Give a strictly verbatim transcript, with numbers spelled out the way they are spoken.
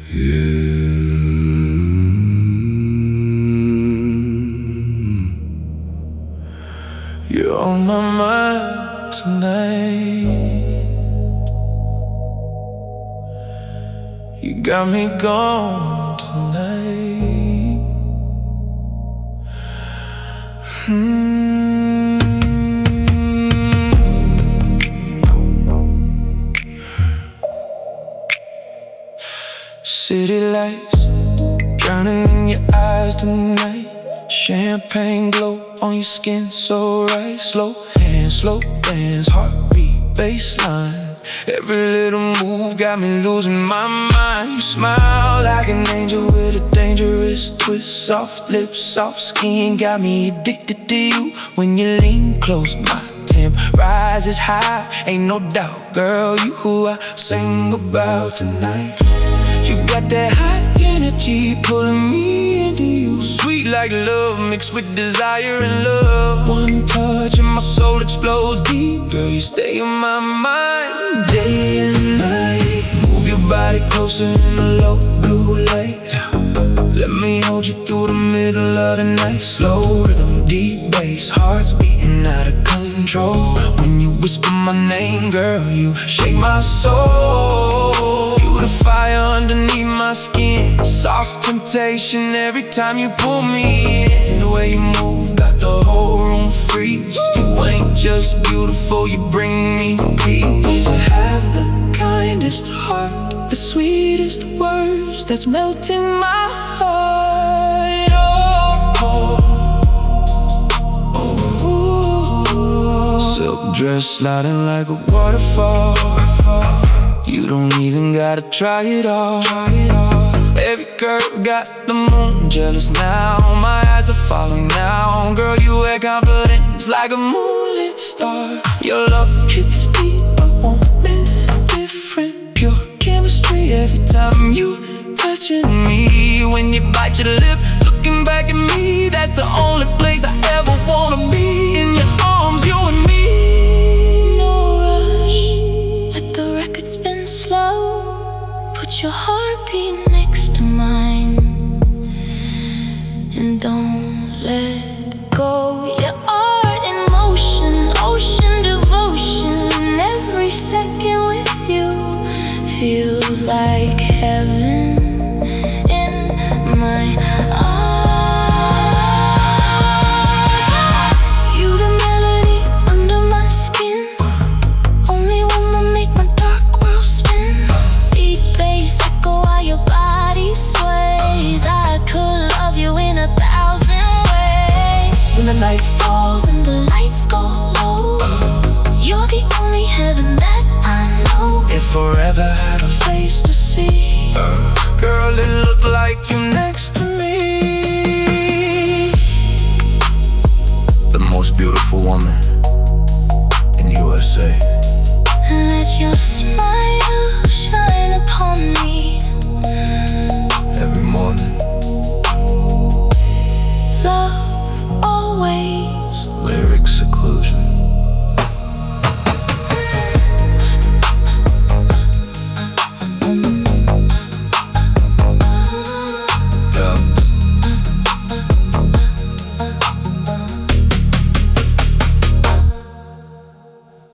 You're on my mind tonight. You got me gone tonight. hmm. City lights drowning in your eyes tonight. Champagne glow on your skin so right. Slow hands, slow dance, heartbeat, baseline. Every little move got me losing my mind. You smile like an angel with a dangerous twist. Soft lips, soft skin got me addicted to you. When you lean close, my temp rises high. Ain't no doubt, girl, you who I sing about tonight. You got that high energy pulling me into you. Sweet like love mixed with desire and love. One touch and my soul explodes deep. Girl, you stay in my mind day and night. Move your body closer in the low blue light. Let me hold you through the middle of the night. Slow rhythm, deep bass, hearts beating out of control. When you whisper my name, girl, you shake my soul. You the fire underneath my skin. Soft temptation every time you pull me in. The way you move got the whole room freeze. You ain't just beautiful, you bring me peace. You have the kindest heart, the sweetest words that's melting my heart. Oh, oh, oh. Silk dress sliding like a waterfall. You don't even gotta try it all. Every curve got the moon jealous now. My eyes are falling now. Girl, you wear confidence like a moonlit star. Your love hits deep, I want it different. Pure chemistry every time you touching me. When you bite your lip, looking back at me, that's the only place I ever wanna be. In your arms, you and me. No rush, let the record spin slow. Put your heartbeat next to mine, and don't let go. Your art in motion, ocean devotion. Every second with you feels like heaven in my arms. You the melody under my skin, only one will make my dark world spin. Deep bass echo while your body sways. I could love you in a thousand ways. When the night falls and the lights go low, you're the only heaven that I know. If forever